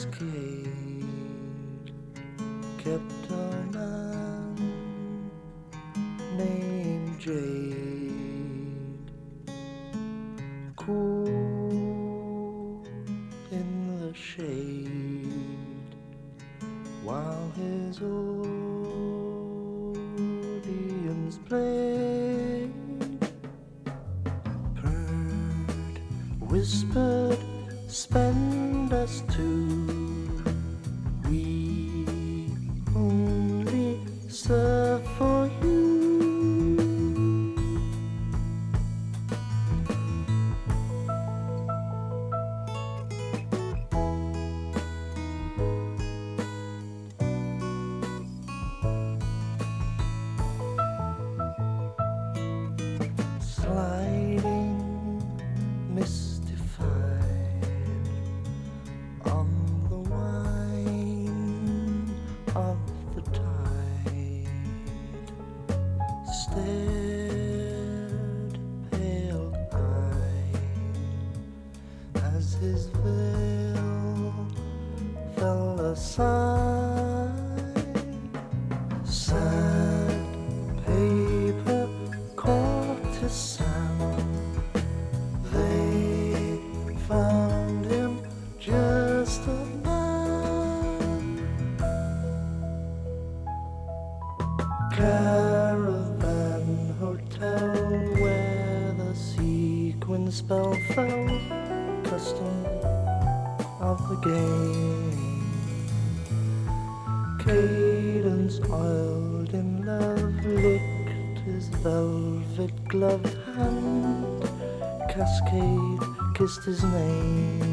cascade kept a man named Jade cool in the shade while his audience played. Purred, whispered, spend us two. We only serve for you. Sliding, mystified on the wine of the tide, stared pale-eyed as his veil fell aside. Sad paper courtesan, they found him just a man. Caravan hotel where the sequin spell fell, custom of the game. Cadence oiled in love licked his velvet gloved hand. Cascade kissed his name.